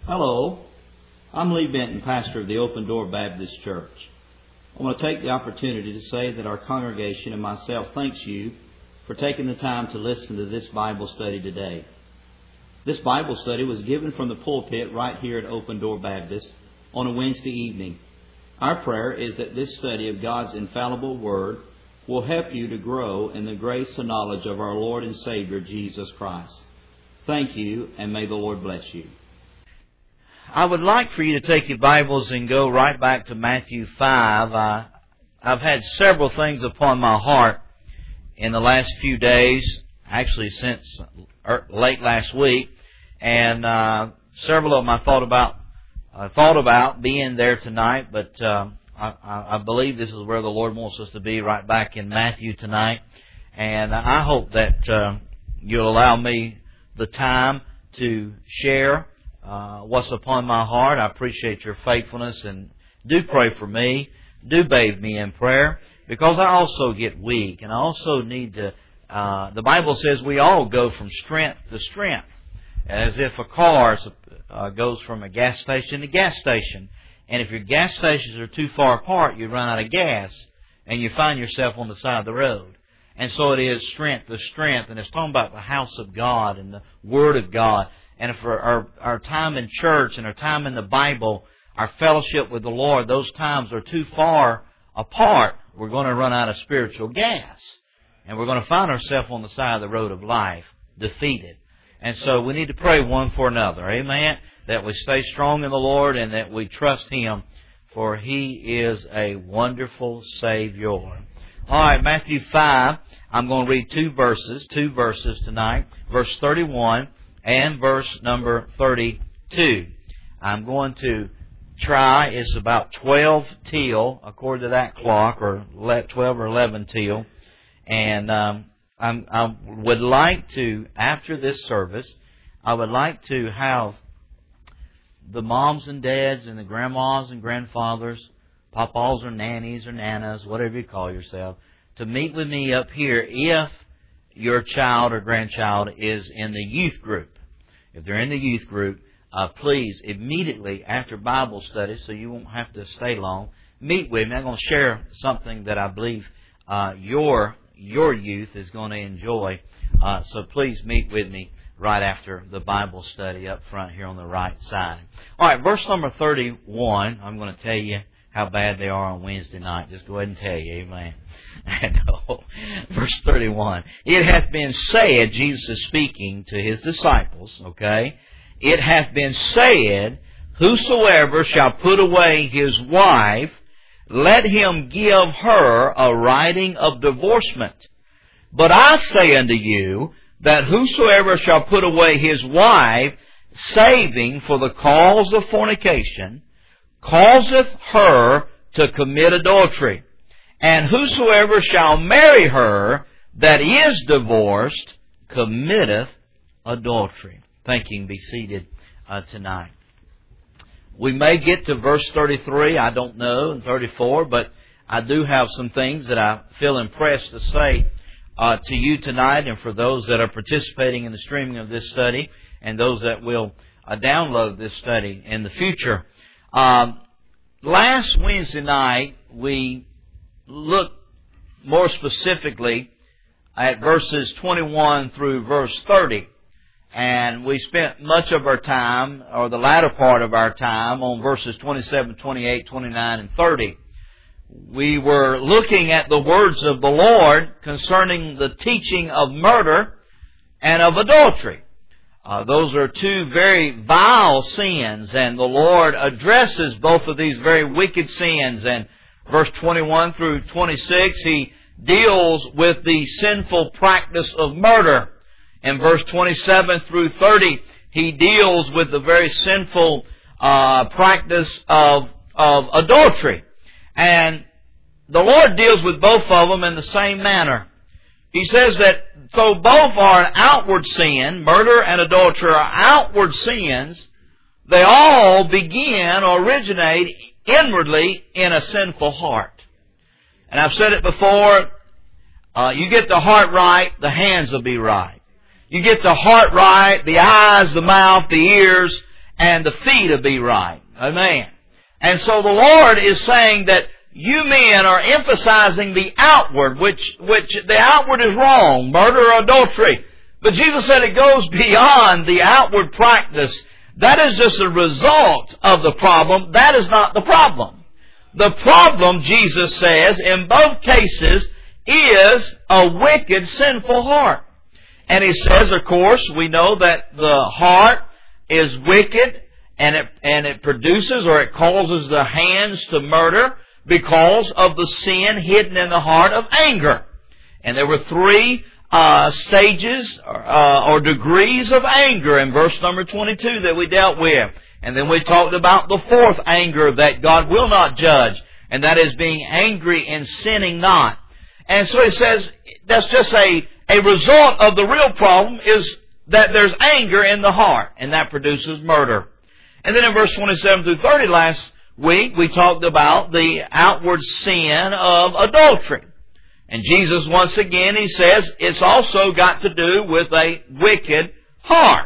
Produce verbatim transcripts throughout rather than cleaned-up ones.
Hello, I'm Lee Benton, pastor of the Open Door Baptist Church. I want to take the opportunity to say that our congregation and myself thanks you for taking the time to listen to this Bible study today. This Bible study was given from the pulpit right here at Open Door Baptist on a Wednesday evening. Our prayer is that this study of God's infallible Word will help you to grow in the grace and knowledge of our Lord and Savior, Jesus Christ. Thank you, and may the Lord bless you. I would like for you to take your Bibles and go right back to Matthew five. I, I've had several things upon my heart in the last few days, actually since late last week, and uh, several of them I thought about I thought about being there tonight, but uh, I, I believe this is where the Lord wants us to be, right back in Matthew tonight, and I hope that uh, you'll allow me the time to share Uh, what's upon my heart. I appreciate your faithfulness, and do pray for me. Do bathe me in prayer, because I also get weak, and I also need to, uh, the Bible says we all go from strength to strength, as if a car uh, goes from a gas station to gas station. And if your gas stations are too far apart, you run out of gas, and you find yourself on the side of the road. And so it is strength to strength, and it's talking about the house of God and the Word of God. And for our, our time in church and our time in the Bible, our fellowship with the Lord, those times are too far apart, we're going to run out of spiritual gas. And we're going to find ourselves on the side of the road of life, defeated. And so we need to pray one for another, amen? That we stay strong in the Lord and that we trust Him, for He is a wonderful Savior. All right, Matthew five, I'm going to read two verses, two verses tonight, verse thirty-one. And verse number thirty-two. I'm going to try, it's about twelve till, according to that clock, or twelve or eleven till. And um, I'm, I would like to, after this service, I would like to have the moms and dads and the grandmas and grandfathers, papas or nannies or nanas, whatever you call yourself, to meet with me up here if your child or grandchild is in the youth group. If they're in the youth group, uh, please, immediately after Bible study, so you won't have to stay long, meet with me. I'm going to share something that I believe uh, your your youth is going to enjoy. Uh, so please meet with me right after the Bible study up front here on the right side. All right, verse number thirty-one, I'm going to tell you how bad they are on Wednesday night. Just go ahead and tell you, amen. No. Verse thirty-one. It hath been said, Jesus is speaking to His disciples, okay? It hath been said, whosoever shall put away his wife, let him give her a writing of divorcement. But I say unto you, that whosoever shall put away his wife, saving for the cause of fornication, causeth her to commit adultery. And whosoever shall marry her that is divorced committeth adultery. Thank you. Be seated uh, tonight. We may get to verse thirty-three, I don't know, and thirty-four, but I do have some things that I feel impressed to say uh, to you tonight, and for those that are participating in the streaming of this study, and those that will uh, download this study in the future. Um, last Wednesday night, we looked more specifically at verses twenty-one through verse thirty. And we spent much of our time, or the latter part of our time, on verses twenty-seven, twenty-eight, twenty-nine, and thirty. We were looking at the words of the Lord concerning the teaching of murder and of adultery. Uh, those are two very vile sins, and the Lord addresses both of these very wicked sins. And verse twenty-one through twenty-six, He deals with the sinful practice of murder. In verse twenty-seven through thirty, He deals with the very sinful uh, practice of, of adultery. And the Lord deals with both of them in the same manner. He says that though both are an outward sin, murder and adultery are outward sins, they all begin or originate inwardly in a sinful heart. And I've said it before, uh, you get the heart right, the hands will be right. You get the heart right, the eyes, the mouth, the ears, and the feet will be right. Amen. And so the Lord is saying that you men are emphasizing the outward, which, which the outward is wrong, murder or adultery. But Jesus said it goes beyond the outward practice. That is just a result of the problem. That is not the problem. The problem, Jesus says, in both cases, is a wicked, sinful heart. And He says, of course, we know that the heart is wicked, and it, and it produces or it causes the hands to murder because of the sin hidden in the heart of anger. And there were three uh, stages uh, or degrees of anger in verse number twenty-two that we dealt with. And then we talked about the fourth anger that God will not judge, and that is being angry and sinning not. And so He says that's just a, a result of the real problem is that there's anger in the heart, and that produces murder. And then in verse twenty-seven through thirty last week, we talked about the outward sin of adultery. And Jesus, once again, He says it's also got to do with a wicked heart.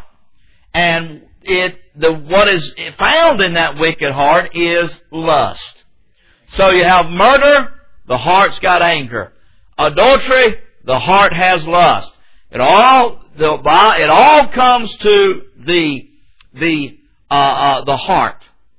And it the what is found in that wicked heart is lust. So you have murder, the heart's got anger. Adultery, the heart has lust. It all the it all comes to the the uh, uh, the heart.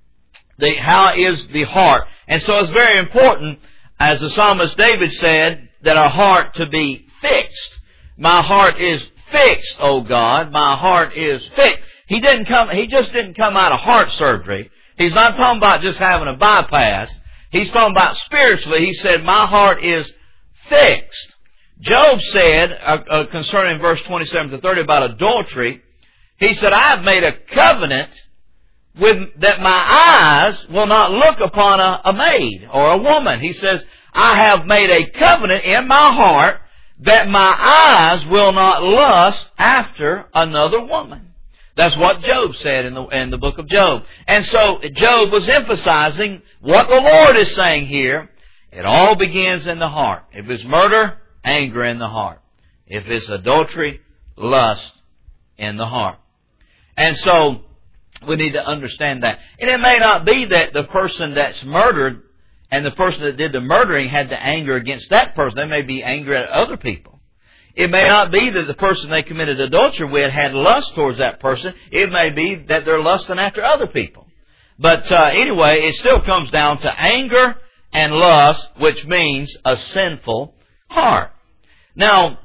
The how is the heart? And so it's very important, as the psalmist David said, that our heart to be fixed. My heart is fixed, O God. My heart is fixed. He didn't come. He just didn't come out of heart surgery. He's not talking about just having a bypass. He's talking about spiritually. He said, "My heart is fixed." Job said uh, uh, concerning verse twenty-seven to thirty about adultery, he said, "I have made a covenant with that my eyes will not look upon a, a maid or a woman." He says, "I have made a covenant in my heart that my eyes will not lust after another woman." That's what Job said in the, in the book of Job. And so Job was emphasizing what the Lord is saying here. It all begins in the heart. If it's murder, anger in the heart. If it's adultery, lust in the heart. And so we need to understand that. And it may not be that the person that's murdered and the person that did the murdering had the anger against that person. They may be angry at other people. It may not be that the person they committed adultery with had lust towards that person. It may be that they're lusting after other people. But uh, anyway, it still comes down to anger and lust, which means a sinful heart. Now,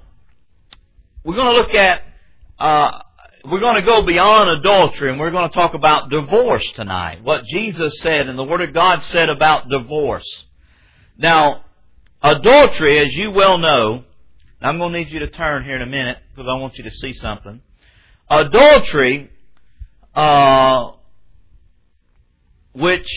we're going to look at, uh, we're going to go beyond adultery, and we're going to talk about divorce tonight. What Jesus said and the Word of God said about divorce. Now, adultery, as you well know, I'm going to need you to turn here in a minute because I want you to see something. Adultery, uh, which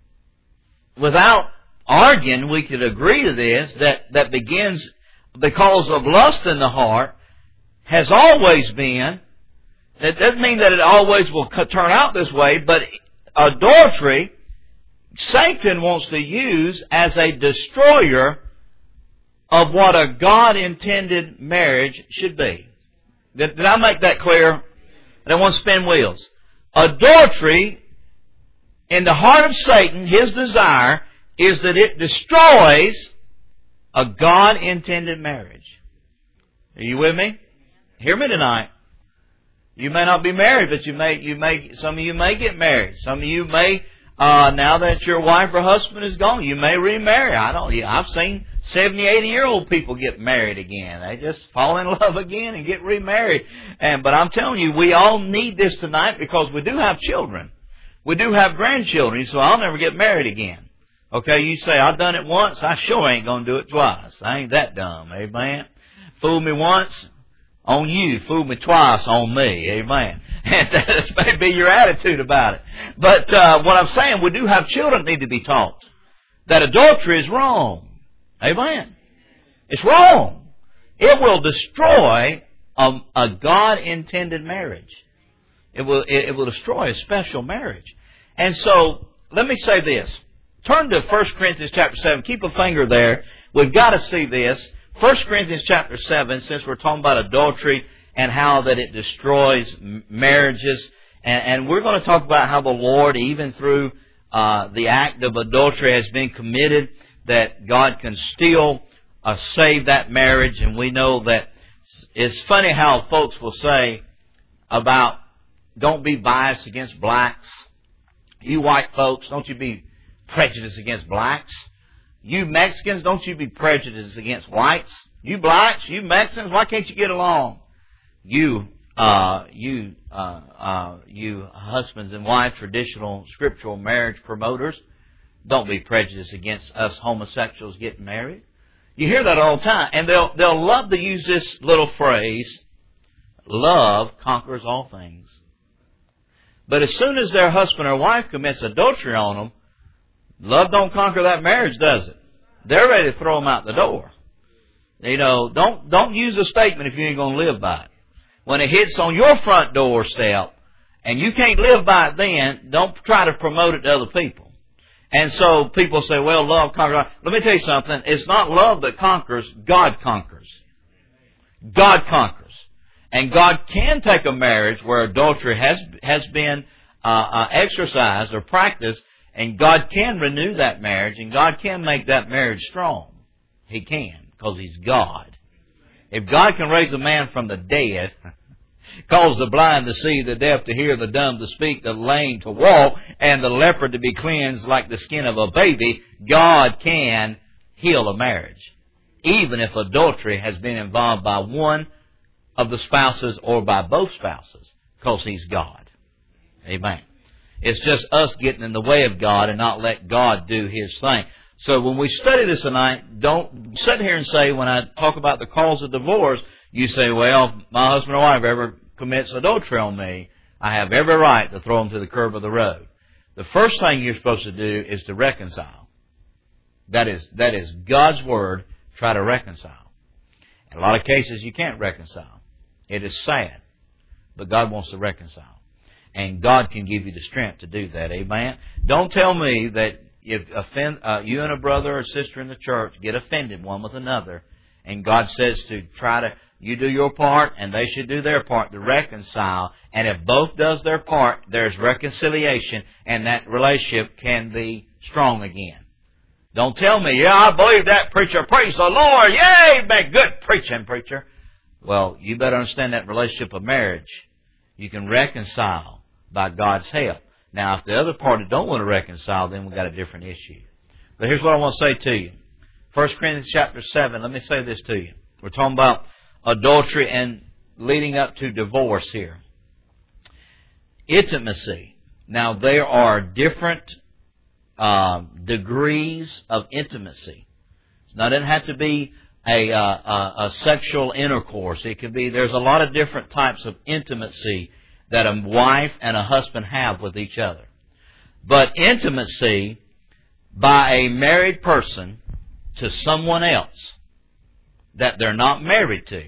without arguing, we could agree to this, that, that begins because of lust in the heart, has always been. That doesn't mean that it always will turn out this way, but adultery, Satan wants to use as a destroyer of what a God-intended marriage should be. Did, did I make that clear? I don't want to spin wheels. Adultery, in the heart of Satan, his desire is that it destroys a God-intended marriage. Are you with me? Hear me tonight. You may not be married, but you may, you may, some of you may get married. Some of you may, uh, now that your wife or husband is gone, you may remarry. I don't, I've seen seventy, eighty year old people get married again. They just fall in love again and get remarried. And, but I'm telling you, we all need this tonight because we do have children. We do have grandchildren, so I'll never get married again. Okay, you say, I've done it once, I sure ain't gonna do it twice. I ain't that dumb, amen? Fool me once, on you. Fool me twice, on me, amen? And that may be your attitude about it. But uh, what I'm saying, we do have children that need to be taught that adultery is wrong. Amen? It's wrong. It will destroy a, a God-intended marriage. It will, it, it will destroy a special marriage. And so, let me say this. Turn to First Corinthians chapter seven. Keep a finger there. We've got to see this. First Corinthians chapter seven, since we're talking about adultery and how that it destroys marriages. And, and we're going to talk about how the Lord, even through uh, the act of adultery has been committed, that God can still uh, save that marriage. And we know that it's funny how folks will say about, don't be biased against blacks. You white folks, don't you be prejudiced against blacks. You Mexicans, don't you be prejudiced against whites. You blacks, you Mexicans, why can't you get along? You, uh, you, uh, uh, you husbands and wives, traditional scriptural marriage promoters, don't be prejudiced against us homosexuals getting married. You hear that all the time, and they'll they'll love to use this little phrase: love conquers all things. But as soon as their husband or wife commits adultery on them, love don't conquer that marriage, does it? They're ready to throw them out the door. You know, don't don't use a statement if you ain't going to live by it. When it hits on your front doorstep and you can't live by it then, don't try to promote it to other people. And so people say, well, love conquers. Let me tell you something. It's not love that conquers. God conquers. God conquers. And God can take a marriage where adultery has has been uh, uh, exercised or practiced, and God can renew that marriage, and God can make that marriage strong. He can, because He's God. If God can raise a man from the dead, cause the blind to see, the deaf to hear, the dumb to speak, the lame to walk, and the leopard to be cleansed like the skin of a baby, God can heal a marriage, even if adultery has been involved by one of the spouses or by both spouses, because He's God. Amen. It's just us getting in the way of God and not let God do His thing. So when we study this tonight, don't sit here and say, when I talk about the cause of divorce, you say, well, if my husband or wife ever commits adultery on me, I have every right to throw them to the curb of the road. The first thing you're supposed to do is to reconcile. That is, that is God's Word. Try to reconcile. In a lot of cases, you can't reconcile. It is sad. But God wants to reconcile. And God can give you the strength to do that. Amen? Don't tell me that if offend, uh, you and a brother or sister in the church get offended one with another, and God says to try to, you do your part, and they should do their part to reconcile. And if both does their part, there's reconciliation, and that relationship can be strong again. Don't tell me, yeah, I believe that preacher. Praise the Lord. Yay, man, good preaching, preacher. Well, you better understand that relationship of marriage. You can reconcile by God's help. Now, if the other party don't want to reconcile, then we've got a different issue. But here's what I want to say to you. First Corinthians chapter seven, let me say this to you. We're talking about adultery and leading up to divorce here. Intimacy. Now, there are different uh, degrees of intimacy. Now, it doesn't have to be a, uh, a, a sexual intercourse. It could be, there's a lot of different types of intimacy that a wife and a husband have with each other. But intimacy by a married person to someone else that they're not married to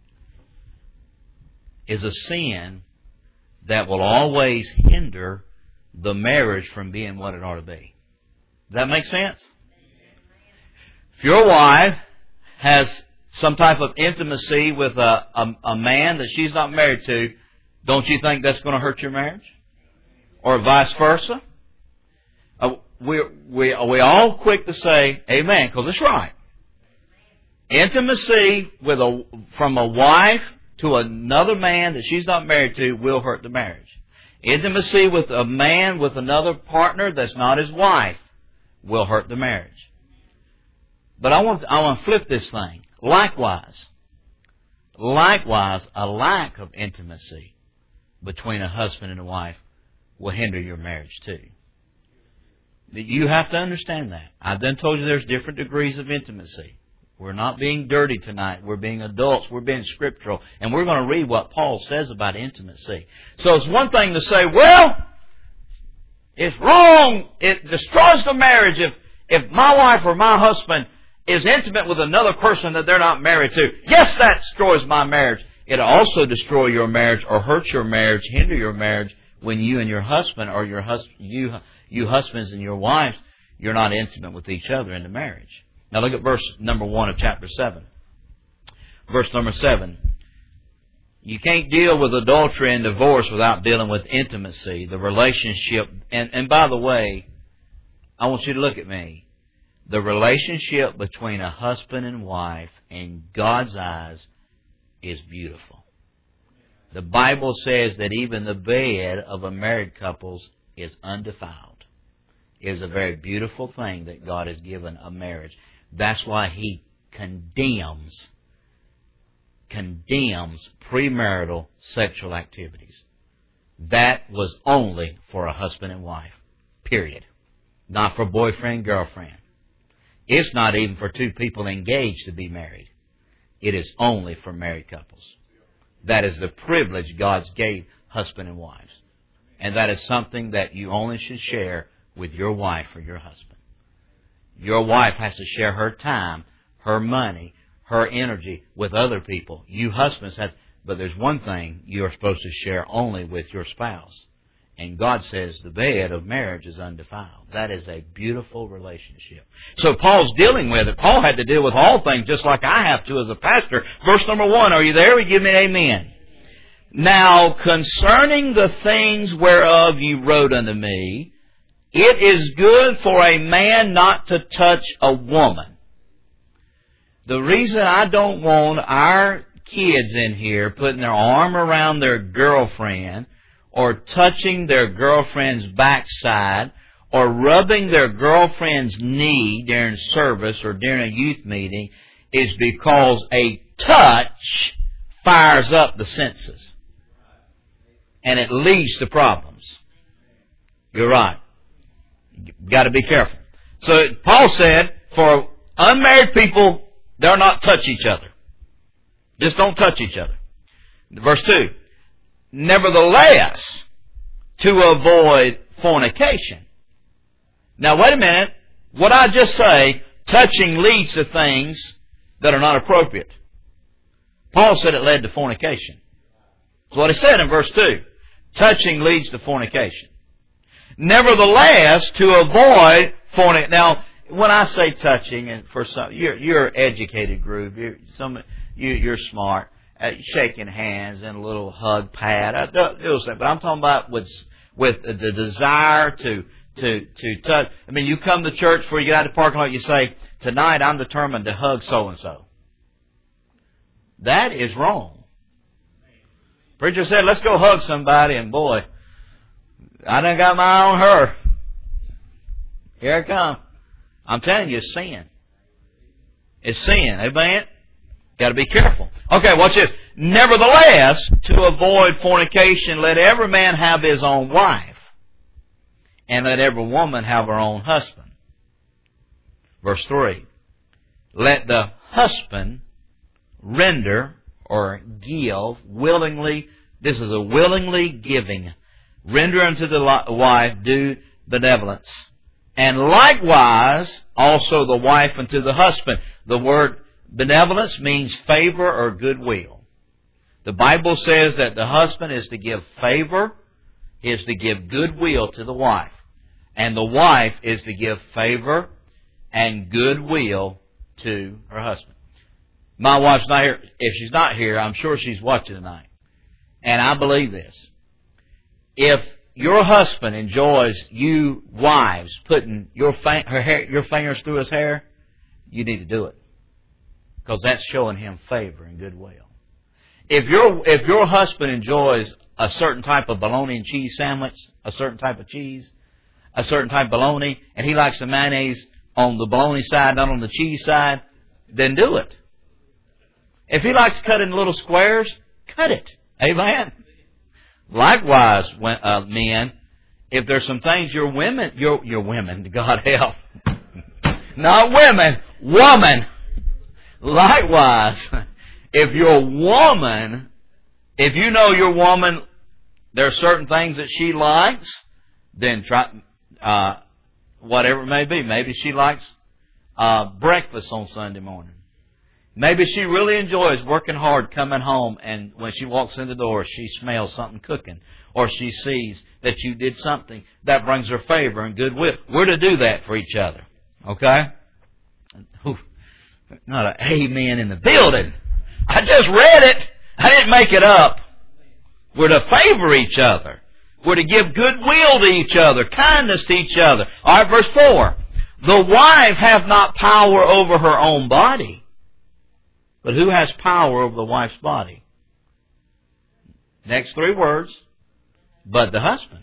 is a sin that will always hinder the marriage from being what it ought to be. Does that make sense? If your wife has some type of intimacy with a, a, a man that she's not married to, don't you think that's going to hurt your marriage? Or vice versa? Uh, we we we all quick to say amen, because it's right. Intimacy with a from a wife to another man that she's not married to will hurt the marriage. Intimacy with a man with another partner that's not his wife will hurt the marriage. But I want I want to flip this thing. Likewise, likewise, a lack of intimacy between a husband and a wife will hinder your marriage too. You have to understand that. I've done told you there's different degrees of intimacy. We're not being dirty tonight. We're being adults. We're being scriptural. And we're going to read what Paul says about intimacy. So it's one thing to say, well, it's wrong. It destroys the marriage if, if my wife or my husband is intimate with another person that they're not married to. Yes, that destroys my marriage. It'll also destroy your marriage or hurt your marriage, hinder your marriage when you and your husband or your hus- you, you husbands and your wives, you're not intimate with each other in the marriage. Now look at verse number one of chapter seven. Verse number seven. You can't deal with adultery and divorce without dealing with intimacy, the relationship. And, and by the way, I want you to look at me. The relationship between a husband and wife in God's eyes is beautiful. The Bible says that even the bed of a married couple is undefiled. It is a very beautiful thing that God has given a marriage. That's why He condemns, condemns premarital sexual activities. That was only for a husband and wife. Period. Not for boyfriend and girlfriend. It's not even for two people engaged to be married. It is only for married couples. That is the privilege God gave husband and wives. And that is something that you only should share with your wife or your husband. Your wife has to share her time, her money, her energy with other people. You husbands have, but there's one thing you are supposed to share only with your spouse. And God says the bed of marriage is undefiled. That is a beautiful relationship. So Paul's dealing with it. Paul had to deal with all things just like I have to as a pastor. Verse number one, are you there? Will you give me an amen? Now, concerning the things whereof you wrote unto me, it is good for a man not to touch a woman. The reason I don't want our kids in here putting their arm around their girlfriend or touching their girlfriend's backside or rubbing their girlfriend's knee during service or during a youth meeting is because a touch fires up the senses. And it leads to problems. You're right. You've got to be careful. So Paul said, for unmarried people, they'll not touch each other. Just don't touch each other. Verse two. Nevertheless, to avoid fornication. Now wait a minute. What I just say, touching leads to things that are not appropriate. Paul said it led to fornication. That's what he said in verse two. Touching leads to fornication. Nevertheless, to avoid fornication. Now, when I say touching, and for some, you're, you're an educated group. You're, some, you, you're smart. Uh, shaking hands and a little hug pad. I don't do that, but I'm talking about with with the desire to to to touch. I mean, you come to church before you get out of the parking lot. You say, "Tonight, I'm determined to hug so and so." That is wrong. Preacher said, "Let's go hug somebody," and boy, I done got my eye on her. Here I come. I'm telling you, it's sin. It's sin. Amen. Got to be careful. Okay, watch this. Nevertheless, to avoid fornication, let every man have his own wife, and let every woman have her own husband. Verse three. Let the husband render or give willingly. This is a willingly giving. Render unto the wife due benevolence. And likewise, also the wife unto the husband. The word benevolence means favor or goodwill. The Bible says that the husband is to give favor, is to give goodwill to the wife. And the wife is to give favor and goodwill to her husband. My wife's not here. If she's not here, I'm sure she's watching tonight. And I believe this. If your husband enjoys you wives putting your, fa- her hair, your fingers through his hair, you need to do it. Because that's showing him favor and goodwill. If your if your husband enjoys a certain type of bologna and cheese sandwich, a certain type of cheese, a certain type of bologna, and he likes the mayonnaise on the bologna side, not on the cheese side, then do it. If he likes cutting little squares, cut it. Amen. Likewise, uh, men, if there's some things your women, your your women, God help, not women, woman. Likewise, if your woman, if you know your woman, there are certain things that she likes, then try, uh, whatever it may be. Maybe she likes uh, breakfast on Sunday morning. Maybe she really enjoys working hard, coming home, and when she walks in the door, she smells something cooking, or she sees that you did something that brings her favor and goodwill. We're to do that for each other. Okay? Ooh. Not an amen in the building. I just read it. I didn't make it up. We're to favor each other. We're to give goodwill to each other, kindness to each other. All right, verse four. The wife hath not power over her own body. But who has power over the wife's body? Next three words. But the husband.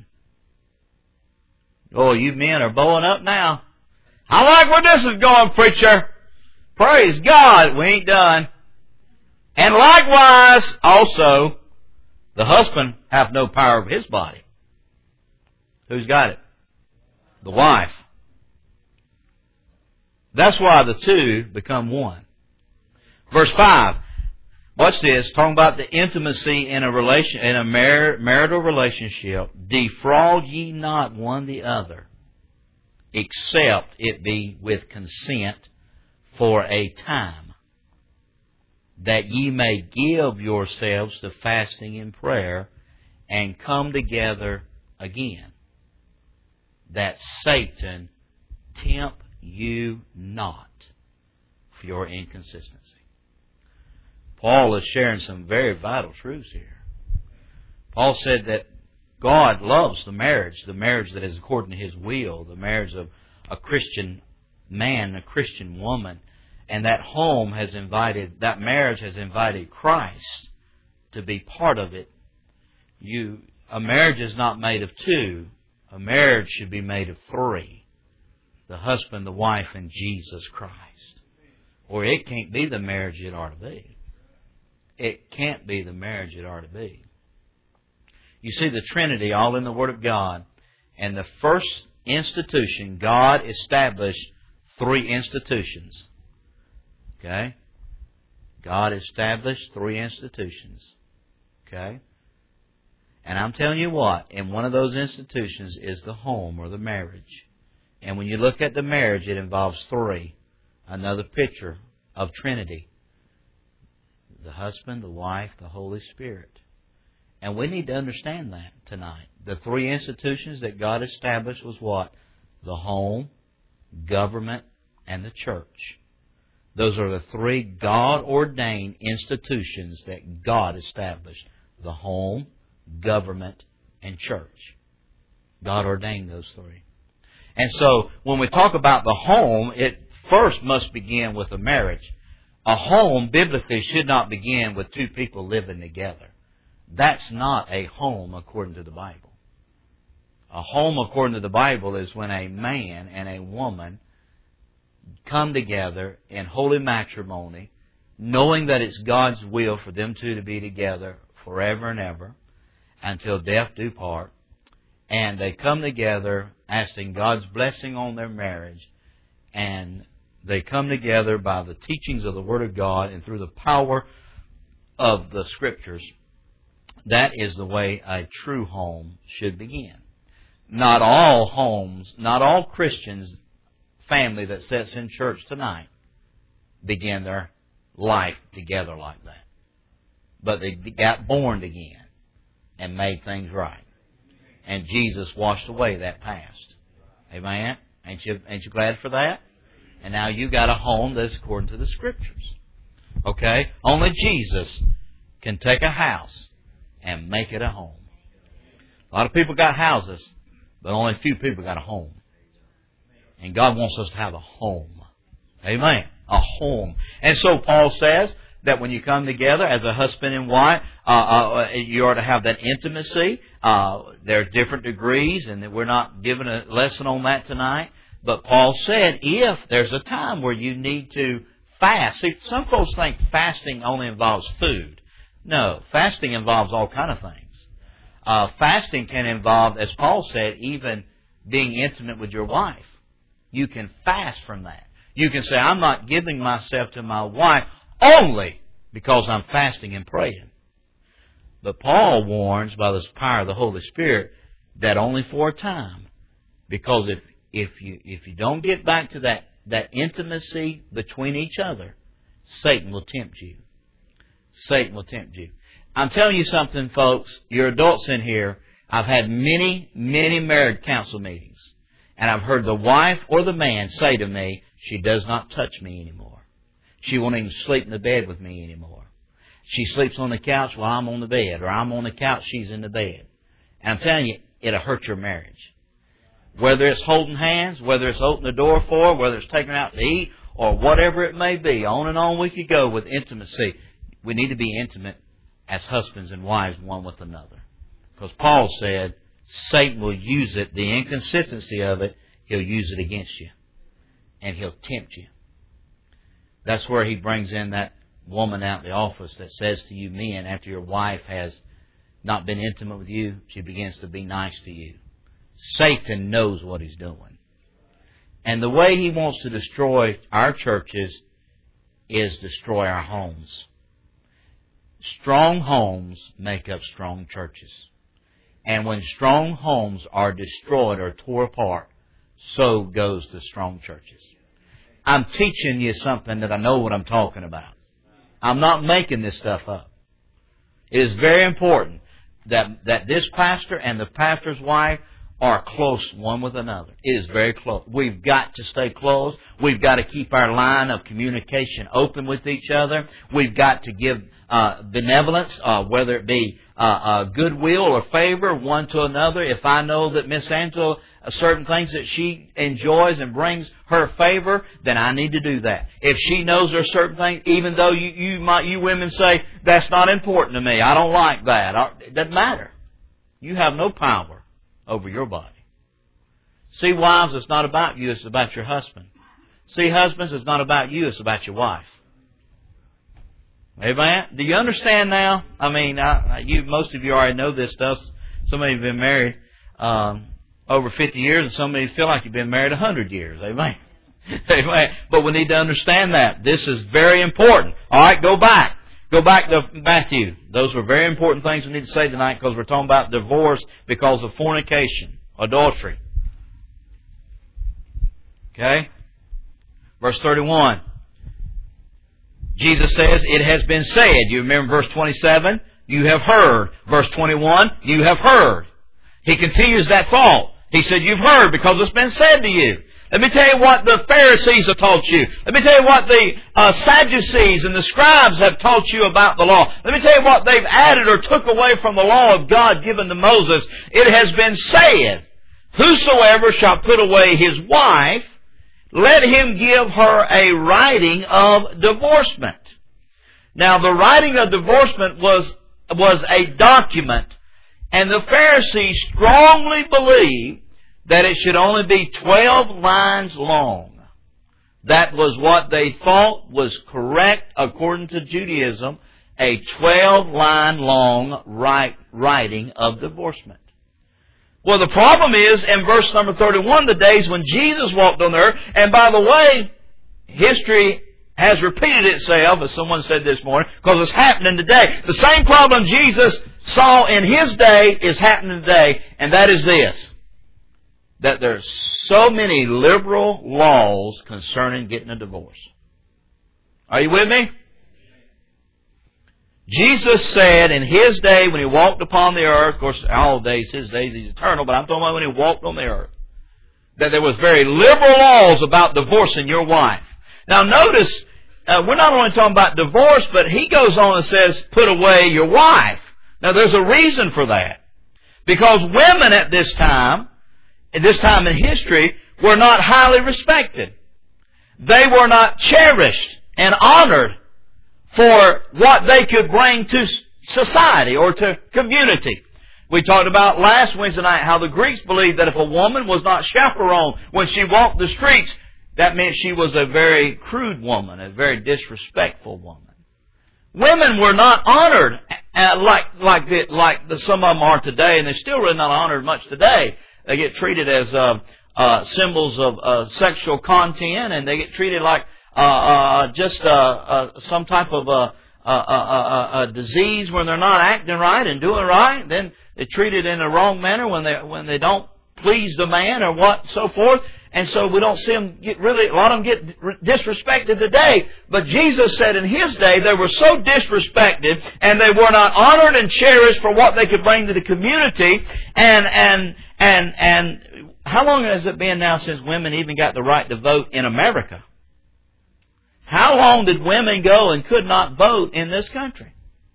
Oh, you men are bowing up now. I like where this is going, preacher. Praise God, we ain't done. And likewise, also, the husband hath no power of his body. Who's got it? The wife. That's why the two become one. Verse five. Watch this. Talking about the intimacy in a relation, in a mar- marital relationship. Defraud ye not one the other, except it be with consent for a time, that ye may give yourselves to fasting and prayer, and come together again, that Satan tempt you not for your inconsistency. Paul is sharing some very vital truths here. Paul said that God loves the marriage, the marriage that is according to His will, the marriage of a Christian man, a Christian woman, and that home has invited, that marriage has invited Christ to be part of it. You, a marriage is not made of two. A marriage should be made of three. The husband, the wife, and Jesus Christ. Or it can't be the marriage it ought to be. It can't be the marriage it ought to be. You see the Trinity all in the Word of God. And the first institution, God established three institutions. Okay? God established three institutions. Okay? And I'm telling you what, in one of those institutions is the home or the marriage. And when you look at the marriage, it involves three. Another picture of Trinity. The husband, the wife, the Holy Spirit. And we need to understand that tonight. The three institutions that God established was what? The home, government, and the church. Those are the three God-ordained institutions that God established. The home, government, and church. God ordained those three. And so, when we talk about the home, it first must begin with a marriage. A home, biblically, should not begin with two people living together. That's not a home according to the Bible. A home according to the Bible is when a man and a woman come together in holy matrimony, knowing that it's God's will for them two to be together forever and ever, until death do part. And they come together asking God's blessing on their marriage, and they come together by the teachings of the Word of God and through the power of the Scriptures. That is the way a true home should begin. Not all homes, not all Christians, family that sits in church tonight, begin their life together like that. But they got born again and made things right. And Jesus washed away that past. Amen? Ain't you, ain't you glad for that? And now you got a home that's according to the Scriptures. Okay? Only Jesus can take a house and make it a home. A lot of people got houses, but only a few people got a home. And God wants us to have a home. Amen. A home. And so Paul says that when you come together as a husband and wife, uh, uh, you are to have that intimacy. Uh, there are different degrees, and we're not giving a lesson on that tonight. But Paul said, if there's a time where you need to fast. See, some folks think fasting only involves food. No, fasting involves all kind of things. Uh, fasting can involve, as Paul said, even being intimate with your wife. You can fast from that. You can say, I'm not giving myself to my wife only because I'm fasting and praying. But Paul warns by the power of the Holy Spirit that only for a time. Because if if you if you don't get back to that, that intimacy between each other, Satan will tempt you. Satan will tempt you. I'm telling you something, folks. You're adults in here. I've had many, many marriage council meetings. And I've heard the wife or the man say to me, she does not touch me anymore. She won't even sleep in the bed with me anymore. She sleeps on the couch while I'm on the bed, or I'm on the couch, she's in the bed. And I'm telling you, it'll hurt your marriage. Whether it's holding hands, whether it's opening the door for her, whether it's taking her out to eat, or whatever it may be, on and on we could go with intimacy. We need to be intimate as husbands and wives one with another. Because Paul said, Satan will use it, the inconsistency of it, he'll use it against you. And he'll tempt you. That's where he brings in that woman out in the office that says to you men, after your wife has not been intimate with you, she begins to be nice to you. Satan knows what he's doing. And the way he wants to destroy our churches is destroy our homes. Strong homes make up strong churches. And when strong homes are destroyed or tore apart, so goes the strong churches. I'm teaching you something that I know what I'm talking about. I'm not making this stuff up. It is very important that, that this pastor and the pastor's wife are close one with another. It is very close. We've got to stay close. We've got to keep our line of communication open with each other. We've got to give uh, benevolence, uh, whether it be uh, uh, goodwill or favor one to another. If I know that Miss Angela, uh, certain things that she enjoys and brings her favor, then I need to do that. If she knows there are certain things, even though you, you, might, you women say, that's not important to me, I don't like that. It doesn't matter. You have no power over your body. See, wives, it's not about you, it's about your husband. See, husbands, it's not about you, it's about your wife. Amen? Do you understand now? I mean, I, you, most of you already know this stuff. Some of you have been married um, over fifty years, and some of you feel like you've been married one hundred years. Amen? Amen? But we need to understand that. This is very important. All right, go back. Go back to Matthew. Those were very important things we need to say tonight because we're talking about divorce because of fornication, adultery. Okay? Verse thirty-one. Jesus says, it has been said. You remember verse twenty-seven? You have heard. Verse twenty-one, you have heard. He continues that thought. He said, you've heard because it's been said to you. Let me tell you what the Pharisees have taught you. Let me tell you what the uh, Sadducees and the scribes have taught you about the law. Let me tell you what they've added or took away from the law of God given to Moses. It has been said, whosoever shall put away his wife, let him give her a writing of divorcement. Now, the writing of divorcement was, was a document, and the Pharisees strongly believed that it should only be twelve lines long. That was what they thought was correct according to Judaism, a twelve line long write, writing of divorcement. Well, the problem is, in verse number thirty-one, the days when Jesus walked on the earth, and by the way, history has repeated itself, as someone said this morning, because it's happening today. The same problem Jesus saw in His day is happening today, and that is this. That there's so many liberal laws concerning getting a divorce. Are you with me? Jesus said in His day when He walked upon the earth, of course all days, His days, He's eternal, but I'm talking about when He walked on the earth, that there was very liberal laws about divorcing your wife. Now notice, uh, we're not only talking about divorce, but He goes on and says, put away your wife. Now there's a reason for that. Because women at this time, at this time in history, were not highly respected. They were not cherished and honored for what they could bring to society or to community. We talked about last Wednesday night how the Greeks believed that if a woman was not chaperoned when she walked the streets, that meant she was a very crude woman, a very disrespectful woman. Women were not honored uh, like like the, like the, some of them are today, and they're still really not honored much today. They get treated as uh, uh, symbols of uh, sexual content, and they get treated like uh, uh, just uh, uh, some type of uh, uh, uh, uh, uh, disease when they're not acting right and doing right. Then they're treated in a wrong manner when they when they don't please the man or what so forth. And so we don't see them get really, a lot of them get disrespected today. But Jesus said in His day they were so disrespected and they were not honored and cherished for what they could bring to the community. And, and, and, and how long has it been now since women even got the right to vote in America? How long did women go and could not vote in this country?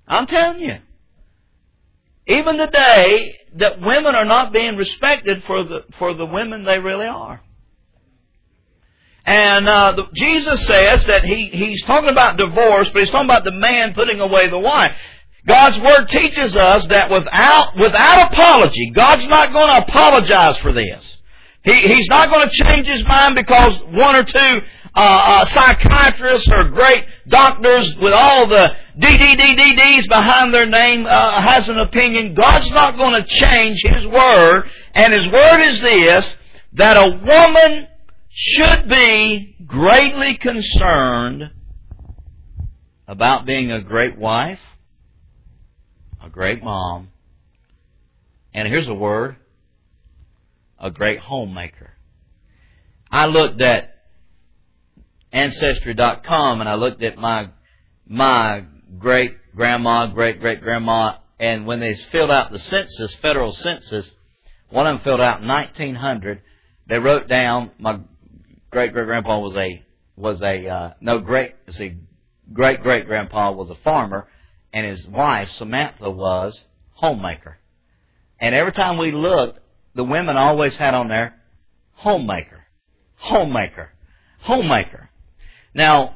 I'm telling you. Even today, that women are not being respected for the for the women they really are. And uh, the, Jesus says that he, he's talking about divorce, but he's talking about the man putting away the wife. God's Word teaches us that without without apology, God's not going to apologize for this. He, he's not going to change His mind because one or two uh, uh, psychiatrists or great doctors with all the D D D D Ds behind their name uh, has an opinion. God's not going to change His Word, and His Word is this, that a woman should be greatly concerned about being a great wife, a great mom, and here's a word, a great homemaker. I looked at Ancestry dot com and I looked at my my great grandma, great great grandma, and when they filled out the census, federal census, one of them filled out in nineteen hundred. They wrote down my great great grandpa was a was a uh, no great see great great grandpa was a farmer, and his wife Samantha was homemaker. And every time we looked, the women always had on there homemaker, homemaker, homemaker. Now,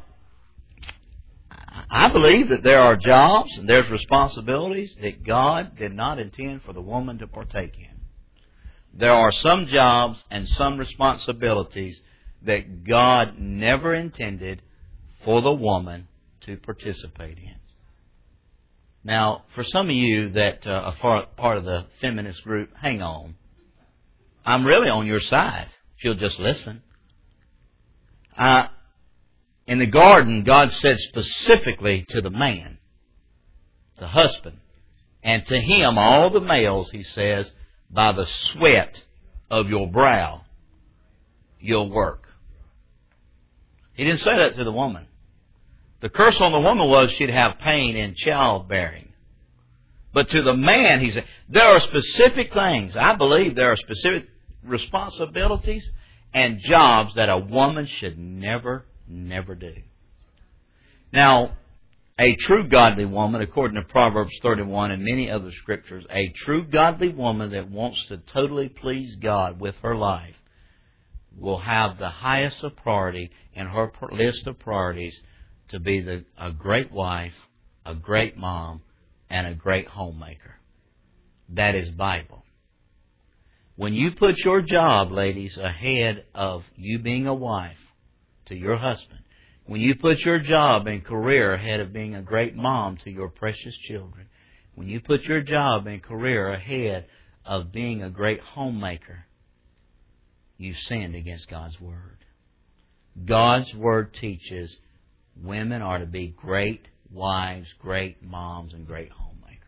I believe that there are jobs and there's responsibilities that God did not intend for the woman to partake in. There are some jobs and some responsibilities that God never intended for the woman to participate in. Now, for some of you that uh, are part of the feminist group, hang on. I'm really on your side, if you'll just listen. Uh, in the garden, God said specifically to the man, the husband, and to him, all the males, He says, by the sweat of your brow, you'll work. He didn't say that to the woman. The curse on the woman was she'd have pain in childbearing. But to the man, He said, there are specific things, I believe there are specific responsibilities and jobs that a woman should never, never do. Now, a true godly woman, according to Proverbs thirty-one and many other scriptures, a true godly woman that wants to totally please God with her life will have the highest of priority in her list of priorities to be the, a great wife, a great mom, and a great homemaker. That is Bible. When you put your job, ladies, ahead of you being a wife to your husband, when you put your job and career ahead of being a great mom to your precious children, when you put your job and career ahead of being a great homemaker, you've sinned against God's Word. God's Word teaches women are to be great wives, great moms, and great homemakers.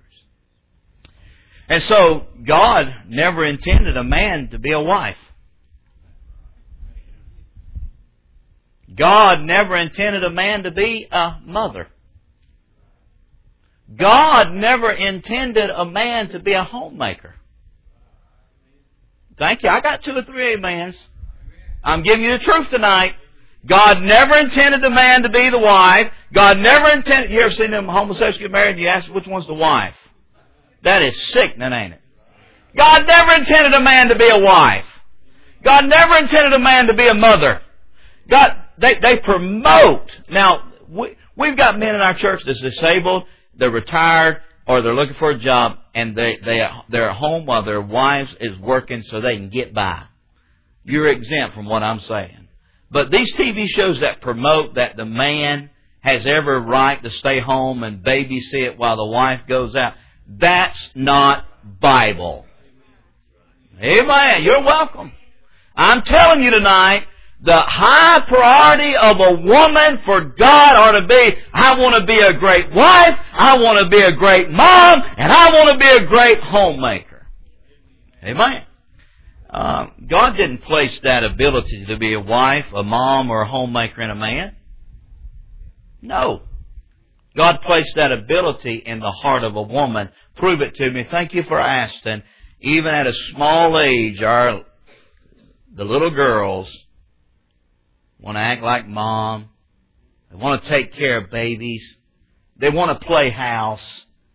And so, God never intended a man to be a wife. God never intended a man to be a mother. God never intended a man to be a homemaker. Thank you. I got two or three amens. I'm giving you the truth tonight. God never intended the man to be the wife. God never intended... You ever seen them homosexuals get married and you ask which one's the wife? That is sickening, ain't it? God never intended a man to be a wife. God never intended a man to be a mother. God, they, they promote. Now, we, we've got men in our church that's disabled, they're retired, or they're looking for a job, and they, they, they're at home while their wives is working so they can get by. You're exempt from what I'm saying. But these T V shows that promote that the man has every right to stay home and babysit while the wife goes out, that's not Bible. Amen. You're welcome. I'm telling you tonight, the high priority of a woman for God ought to be, I want to be a great wife, I want to be a great mom, and I want to be a great homemaker. Amen. Uh, God didn't place that ability to be a wife, a mom, or a homemaker in a man. No. God placed that ability in the heart of a woman. Prove it to me. Thank you for asking. Even at a small age, our the little girls want to act like mom. They want to take care of babies. They want to play house.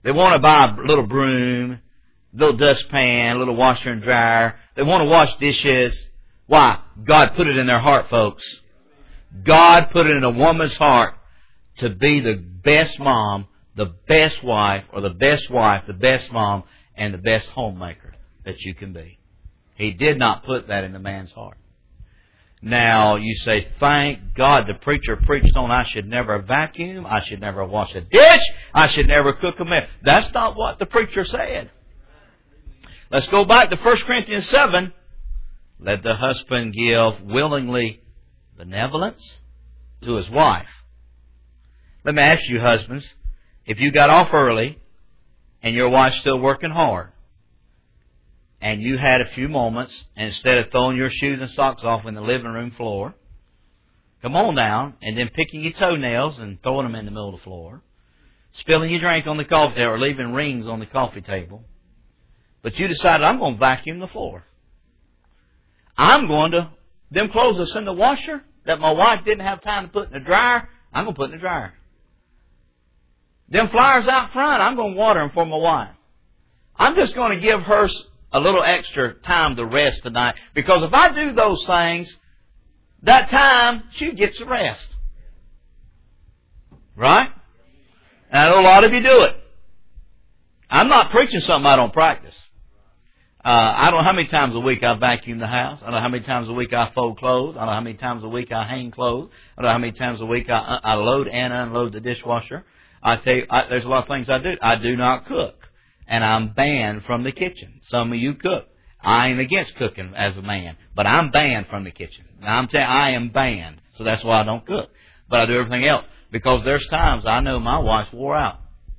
They want to buy a little broom, little dustpan, a little washer and dryer. They want to wash dishes. Why? God put it in their heart, folks. God put it in a woman's heart to be the best mom, the best wife, or the best wife, the best mom, and the best homemaker that you can be. He did not put that in the man's heart. Now, you say, thank God the preacher preached on I should never vacuum, I should never wash a dish, I should never cook a meal. That's not what the preacher said. Let's go back to First Corinthians seven. Let the husband give willingly benevolence to his wife. Let me ask you, husbands, if you got off early and your wife's still working hard, and you had a few moments, and instead of throwing your shoes and socks off in the living room floor, come on down, and then picking your toenails and throwing them in the middle of the floor, spilling your drink on the coffee table or leaving rings on the coffee table, but you decided, I'm going to vacuum the floor. I'm going to, them clothes that's in the washer that my wife didn't have time to put in the dryer, I'm going to put in the dryer. Them flowers out front, I'm going to water them for my wife. I'm just going to give her a little extra time to rest tonight, because if I do those things, that time she gets the rest. Right? And I know a lot of you do it. I'm not preaching something I don't practice. Uh, I don't know how many times a week I vacuum the house. I don't know how many times a week I fold clothes. I don't know how many times a week I hang clothes. I don't know how many times a week I, I load and unload the dishwasher. I tell you, I, there's a lot of things I do. I do not cook. And I'm banned from the kitchen. Some of you cook. I ain't against cooking as a man, but I'm banned from the kitchen. Now I'm telling you, I am banned, so that's why I don't cook. But I do everything else, because there's times I know my wife's wore out.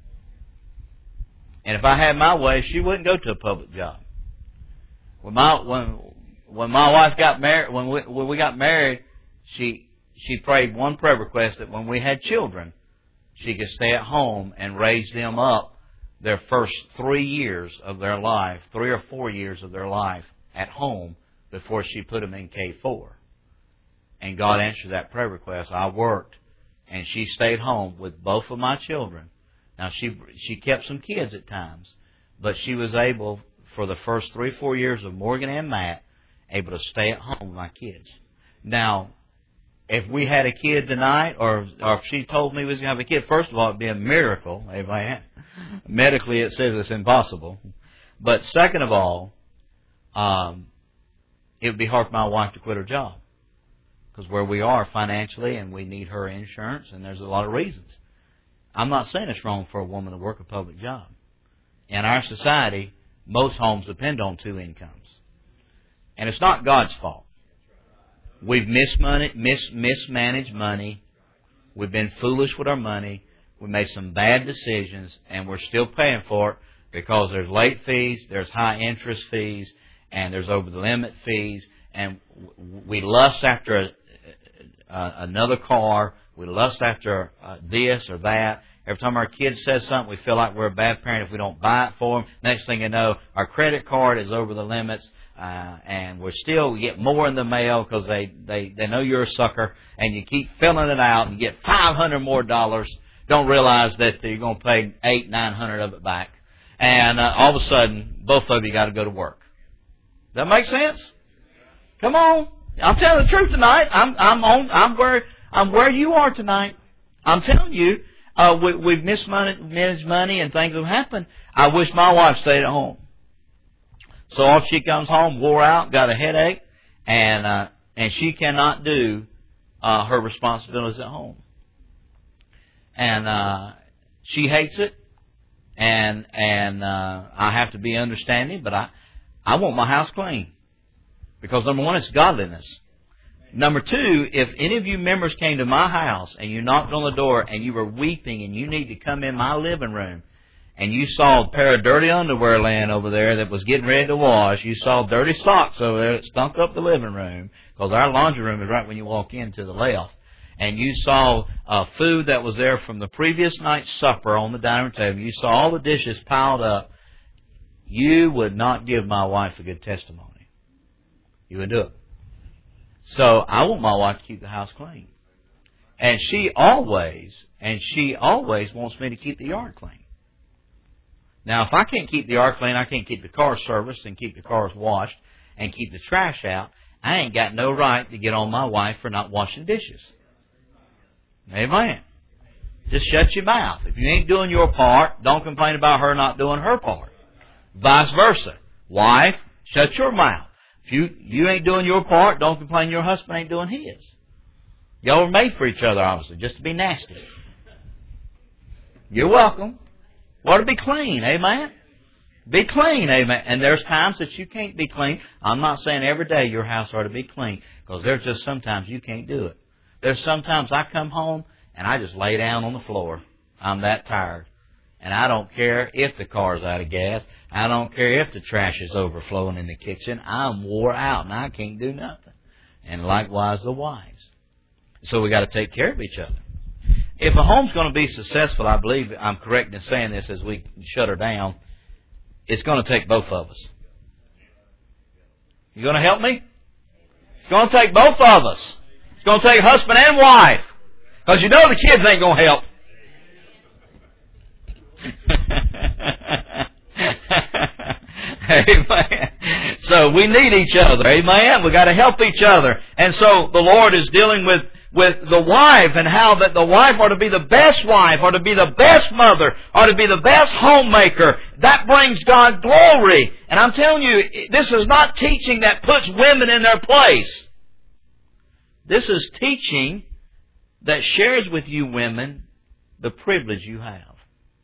And if I had my way, she wouldn't go to a public job. When my when when my wife got married, when we when we got married, she she prayed one prayer request that when we had children, she could stay at home and raise them up their first three years of their life, three or four years of their life at home before she put them in K four. And God answered that prayer request. I worked, and she stayed home with both of my children. Now, she she kept some kids at times, but she was able, for the first three, four years of Morgan and Matt, able to stay at home with my kids. Now, if we had a kid tonight, or, or if she told me we was going to have a kid, first of all, it would be a miracle. Amen. Medically, it says it's impossible. But second of all, um, it would be hard for my wife to quit her job. Because where we are financially, and we need her insurance, and there's a lot of reasons. I'm not saying it's wrong for a woman to work a public job. In our society, most homes depend on two incomes. And it's not God's fault. We've mismanaged, mis- mismanaged money. We've been foolish with our money. We made some bad decisions, and we're still paying for it because there's late fees, there's high interest fees, and there's over the limit fees. And we lust after a, a, another car. We lust after uh, this or that. Every time our kid says something, we feel like we're a bad parent if we don't buy it for them. Next thing you know, our credit card is over the limits. Uh, and we're still, we get more in the mail because they, they, they know you're a sucker, and you keep filling it out and you get five hundred more dollars. Don't realize that you're going to pay eight, nine hundred of it back. And uh, all of a sudden, both of you got to go to work. Does that make sense? Come on. I'm telling the truth tonight. I'm, I'm on, I'm where, I'm where you are tonight. I'm telling you, uh, we, we've mismanaged money and things have happened. I wish my wife stayed at home. So off she comes home, wore out, got a headache, and uh, and she cannot do uh, her responsibilities at home. And uh, she hates it, and and uh, I have to be understanding, but I, I want my house clean. Because number one, it's godliness. Number two, if any of you members came to my house and you knocked on the door and you were weeping and you need to come in my living room, and you saw a pair of dirty underwear laying over there that was getting ready to wash. You saw dirty socks over there that stunk up the living room, because our laundry room is right when you walk in to the left. And you saw uh, food that was there from the previous night's supper on the dining room table. You saw all the dishes piled up. You would not give my wife a good testimony. You would do it. So I want my wife to keep the house clean. And she always, and she always wants me to keep the yard clean. Now, if I can't keep the yard clean, I can't keep the car serviced and keep the cars washed and keep the trash out, I ain't got no right to get on my wife for not washing dishes. Amen. Just shut your mouth. If you ain't doing your part, don't complain about her not doing her part. Vice versa. Wife, shut your mouth. If you, you ain't doing your part, don't complain your husband ain't doing his. Y'all are made for each other, obviously, just to be nasty. You're welcome. Ought to be clean, amen? Be clean, amen. And there's times that you can't be clean. I'm not saying every day your house ought to be clean, because there's just sometimes you can't do it. There's sometimes I come home and I just lay down on the floor. I'm that tired. And I don't care if the car's out of gas. I don't care if the trash is overflowing in the kitchen. I'm wore out and I can't do nothing. And likewise the wives. So we got to take care of each other. If a home's going to be successful, I believe I'm correct in saying this as we shut her down, it's going to take both of us. You going to help me? It's going to take both of us. It's going to take husband and wife. Because you know the kids ain't going to help. Amen. So we need each other. Amen. We got to help each other. And so the Lord is dealing with with the wife and how that the wife ought to be the best wife, or to be the best mother, or to be the best homemaker. That brings God glory. And I'm telling you, this is not teaching that puts women in their place. This is teaching that shares with you women the privilege you have.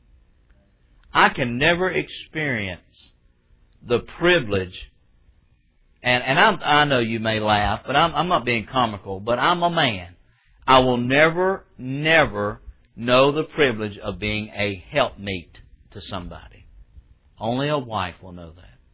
I can never experience the privilege, and, and I'm, I know you may laugh, but I'm, I'm not being comical, but I'm a man. I will never, never know the privilege of being a helpmeet to somebody. Only a wife will know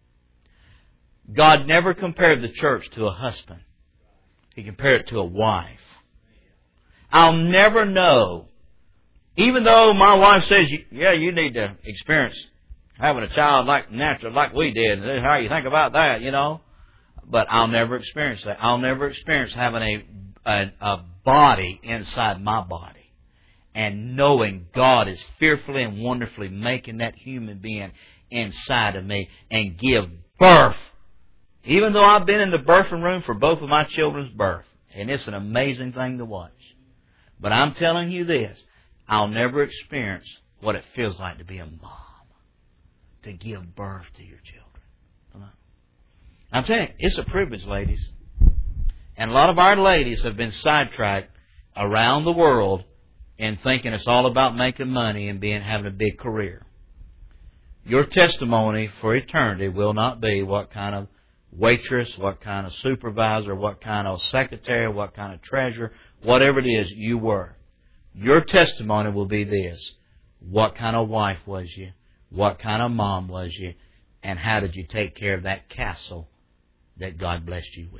that. God never compared the church to a husband. He compared it to a wife. I'll never know, even though my wife says, yeah, you need to experience having a child like natural, like we did. How you think about that, you know? But I'll never experience that. I'll never experience having a, a, a body inside my body and knowing God is fearfully and wonderfully making that human being inside of me and give birth. Even though I've been in the birthing room for both of my children's birth. And it's an amazing thing to watch. But I'm telling you this, I'll never experience what it feels like to be a mom. To give birth to your children. I'm telling you, it's a privilege, ladies. And a lot of our ladies have been sidetracked around the world in thinking it's all about making money and being having a big career. Your testimony for eternity will not be what kind of waitress, what kind of supervisor, what kind of secretary, what kind of treasurer, whatever it is you were. Your testimony will be this. What kind of wife was you? What kind of mom was you? And how did you take care of that castle that God blessed you with?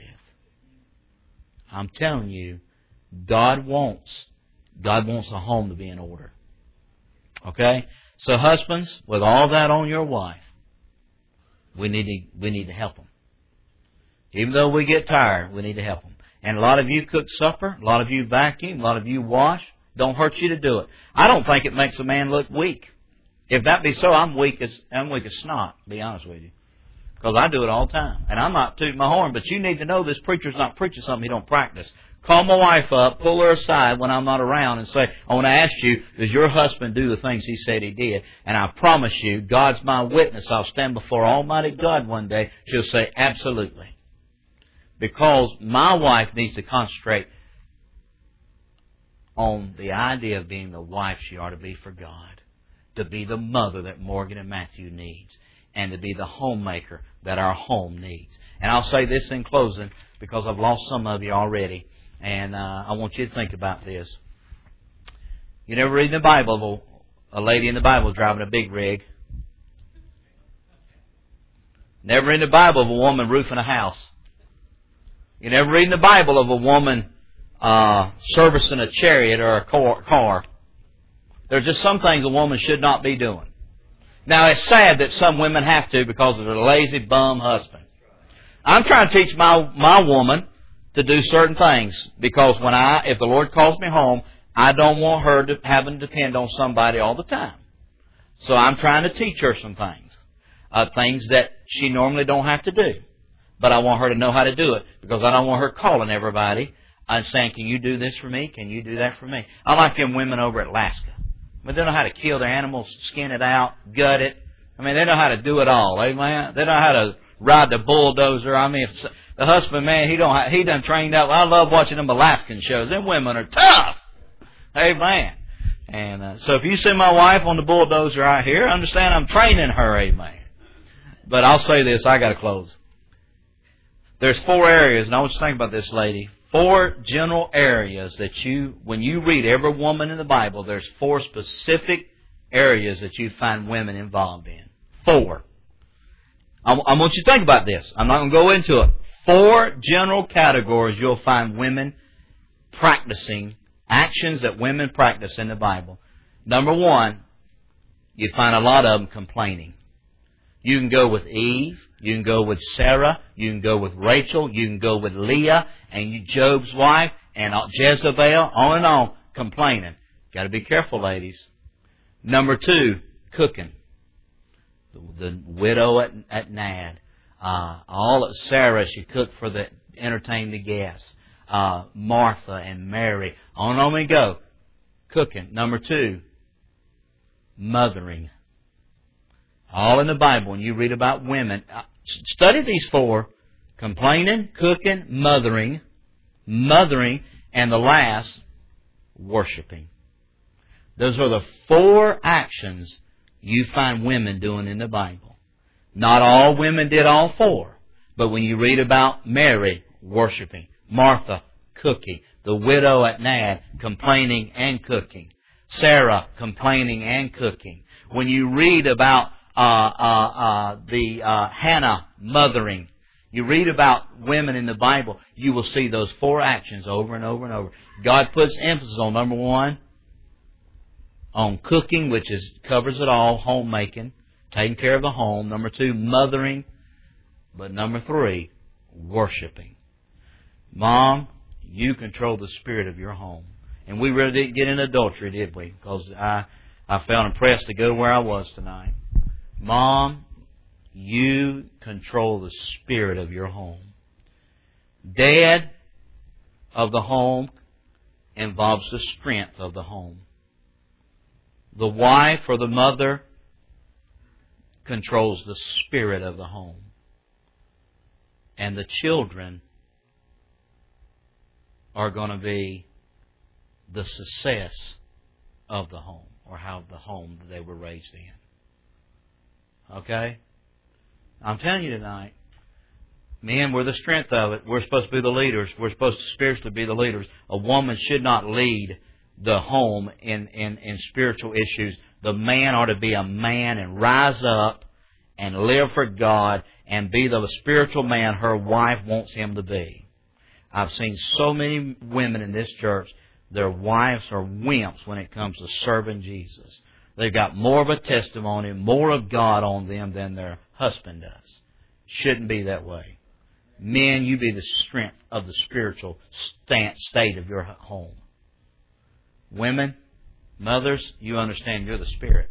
I'm telling you, God wants, God wants a home to be in order. Okay? So husbands, with all that on your wife, we need to, we need to help them. Even though we get tired, we need to help them. And a lot of you cook supper, a lot of you vacuum, a lot of you wash. Don't hurt you to do it. I don't think it makes a man look weak. If that be so, I'm weak as I'm weak as snot, to be honest with you. Because I do it all the time. And I'm not tooting my horn, but you need to know this preacher's not preaching something he don't practice. Call my wife up, pull her aside when I'm not around and say, I want to ask you, does your husband do the things he said he did? And I promise you, God's my witness. I'll stand before Almighty God one day. She'll say, absolutely. Because my wife needs to concentrate on the idea of being the wife she ought to be for God. To be the mother that Morgan and Matthew needs. And to be the homemaker that our home needs. And I'll say this in closing because I've lost some of you already. And uh, I want you to think about this. You never read in the Bible of a, a lady in the Bible driving a big rig. Never in the Bible of a woman roofing a house. You never read in the Bible of a woman uh, servicing a chariot or a car. There's just some things a woman should not be doing. Now, it's sad that some women have to because of their lazy bum husband. I'm trying to teach my my woman to do certain things because when I, if the Lord calls me home, I don't want her to having to depend on somebody all the time. So I'm trying to teach her some things. Uh, things that she normally don't have to do. But I want her to know how to do it, because I don't want her calling everybody and saying, can you do this for me? Can you do that for me? I like them women over at Alaska. But they know how to kill their animals, skin it out, gut it. I mean, they know how to do it all. Amen. They know how to ride the bulldozer. I mean, if the husband, man, he don't he done trained up. I love watching them Alaskan shows. Them women are tough. Amen. And uh, so if you see my wife on the bulldozer right here, understand I'm training her. Amen. But I'll say this, I got to close. There's four areas, and I want you to think about this, lady. Four general areas that you, when you read every woman in the Bible, there's four specific areas that you find women involved in. Four. I, I want you to think about this. I'm not going to go into it. Four general categories you'll find women practicing, actions that women practice in the Bible. Number one, you find a lot of them complaining. You can go with Eve, you can go with Sarah, you can go with Rachel, you can go with Leah, and you, Job's wife, and Jezebel, on and on, complaining. Got to be careful, ladies. Number two, cooking. The, the widow at, at Nad. Uh, all of Sarah, she cooked for the, entertain the guests. Uh, Martha and Mary. On and on we go. Cooking. Number two, mothering. All in the Bible, when you read about women, study these four: complaining, cooking, mothering, mothering, and the last, worshiping. Those are the four actions you find women doing in the Bible. Not all women did all four, but when you read about Mary, worshiping, Martha, cooking, the widow at Nad, complaining and cooking, Sarah, complaining and cooking. When you read about Uh, uh, uh, the uh, Hannah, mothering. You read about women in the Bible, you will see those four actions over and over and over. God puts emphasis on, number one, on cooking, which is covers it all, homemaking, taking care of the home. Number two, mothering. But number three, worshiping. Mom, you control the spirit of your home. And we really didn't get in adultery, did we? Because I, I felt impressed to go where I was tonight. Mom, you control the spirit of your home. Dad of the home involves the strength of the home. The wife or the mother controls the spirit of the home. And the children are going to be the success of the home, or how the home that they were raised in. Okay? I'm telling you tonight, men, we're the strength of it. We're supposed to be the leaders. We're supposed to spiritually be the leaders. A woman should not lead the home in, in, in spiritual issues. The man ought to be a man and rise up and live for God and be the spiritual man her wife wants him to be. I've seen so many women in this church, their wives are wimps when it comes to serving Jesus. They've got more of a testimony, more of God on them than their husband does. Shouldn't be that way. Men, you be the strength of the spiritual state of your home. Women, mothers, you understand you're the spirit.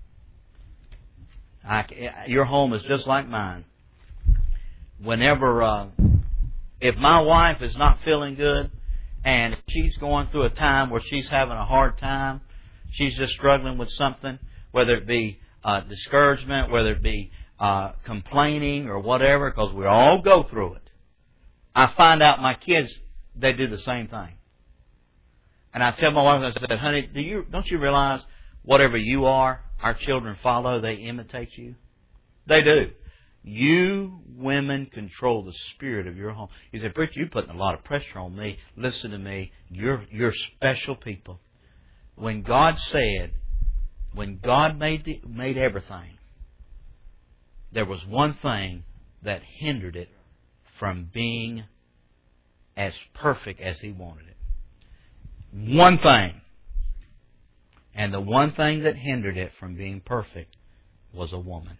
I, your home is just like mine. Whenever, uh, if my wife is not feeling good and she's going through a time where she's having a hard time, she's just struggling with something, whether it be uh, discouragement, whether it be uh, complaining or whatever, because we all go through it. I find out my kids, they do the same thing. And I tell my wife, I said, honey, do you, don't you realize whatever you are, our children follow, they imitate you? They do. You women control the spirit of your home. You say, Preacher, you're putting a lot of pressure on me. Listen to me. You're, you're special people. When God said, when God made the, made everything, there was one thing that hindered it from being as perfect as He wanted it. One thing. And the one thing that hindered it from being perfect was a woman.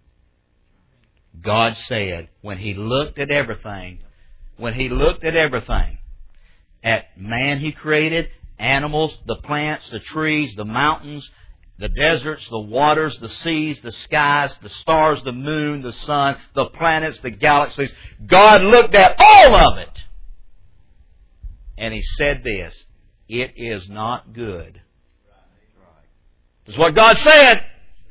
God said, when He looked at everything, when He looked at everything, at man He created, animals, the plants, the trees, the mountains, The deserts, the waters, the seas, the skies, the stars, the moon, the sun, the planets, the galaxies. God looked at all of it. And He said this, it is not good. That's what God said.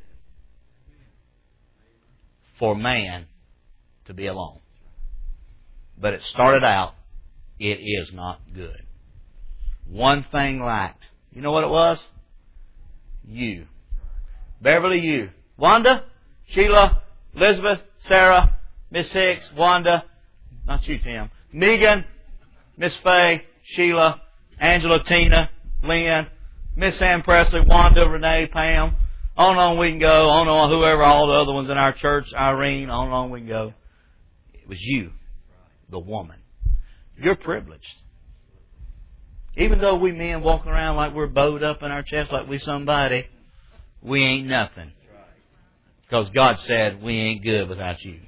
For man to be alone. But it started out, it is not good. One thing lacked. You know what it was? You. Beverly, you. Wanda, Sheila, Elizabeth, Sarah, Miss Hicks, Wanda, not you, Tim, Megan, Miss Faye, Sheila, Angela, Tina, Lynn, Miss Ann Presley, Wanda, Renee, Pam. On and on we can go. On and on, whoever, all the other ones in our church, Irene, on and on we can go. It was you, the woman. You're privileged. Even though we men walking around like we're bowed up in our chest like we somebody, we ain't nothing. Because God said we ain't good without you.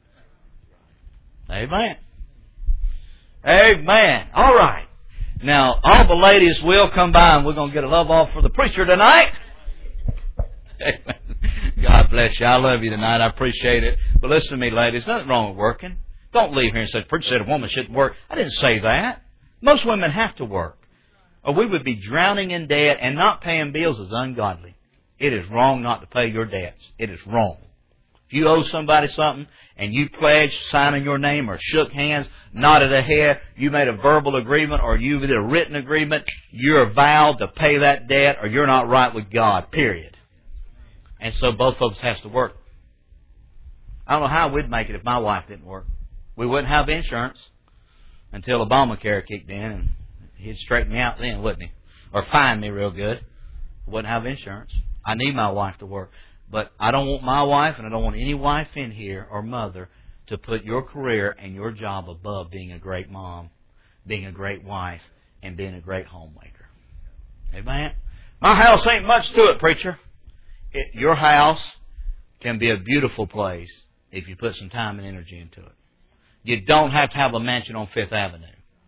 Amen. Amen. All right. Now, all the ladies will come by and we're going to get a love off for the preacher tonight. Amen. God bless you. I love you tonight. I appreciate it. But listen to me, ladies. Nothing wrong with working. Don't leave here and say, the preacher said a woman shouldn't work. I didn't say that. Most women have to work. Or we would be drowning in debt, and not paying bills is ungodly. It is wrong not to pay your debts. It is wrong. If you owe somebody something and you pledged, signing your name, or shook hands, nodded a head, you made a verbal agreement, or you did a written agreement, you're vowed to pay that debt, or you're not right with God, period. And so both of us has to work. I don't know how we'd make it if my wife didn't work. We wouldn't have insurance until Obamacare kicked in, and he'd straighten me out then, wouldn't he? Or fine me real good. Wouldn't have insurance. I need my wife to work. But I don't want my wife, and I don't want any wife in here or mother to put your career and your job above being a great mom, being a great wife, and being a great homemaker. Amen? My house ain't much to it, preacher. It, your house can be a beautiful place if you put some time and energy into it. You don't have to have a mansion on Fifth Avenue.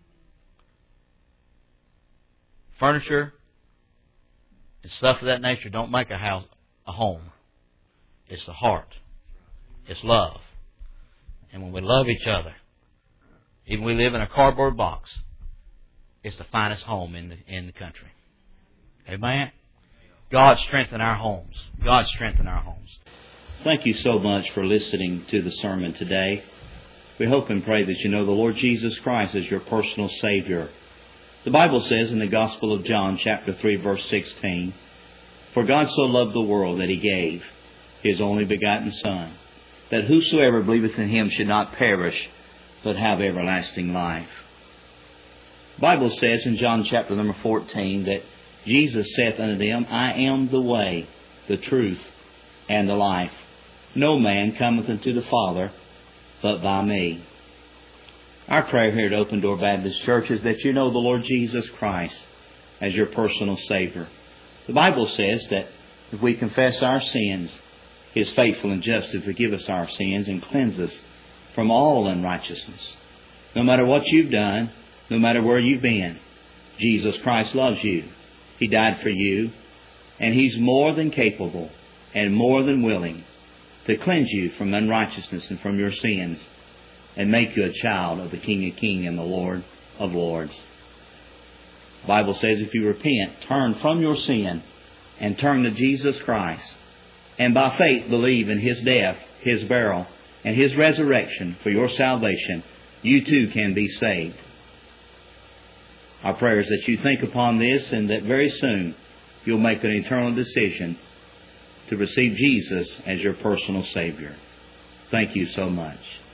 Furniture and stuff of that nature don't make a house a home. It's the heart. It's love. And when we love each other, even we live in a cardboard box, it's the finest home in the, in the country. Amen? God strengthen our homes. God strengthen our homes. Thank you so much for listening to the sermon today. We hope and pray that you know the Lord Jesus Christ as your personal Savior. The Bible says in the Gospel of John, chapter three, verse sixteen, "For God so loved the world that He gave His only begotten Son, that whosoever believeth in Him should not perish, but have everlasting life." The Bible says in John chapter number fourteen that Jesus saith unto them, "I am the way, the truth, and the life. No man cometh unto the Father but by me." Our prayer here at Open Door Baptist Church is that you know the Lord Jesus Christ as your personal Savior. The Bible says that if we confess our sins, He is faithful and just to forgive us our sins and cleanse us from all unrighteousness. No matter what you've done, no matter where you've been, Jesus Christ loves you. He died for you, and He's more than capable and more than willing to cleanse you from unrighteousness and from your sins and make you a child of the King of Kings and the Lord of Lords. The Bible says if you repent, turn from your sin and turn to Jesus Christ, and by faith believe in His death, His burial, and His resurrection for your salvation, you too can be saved. Our prayer is that you think upon this and that very soon you'll make an eternal decision to receive Jesus as your personal Savior. Thank you so much.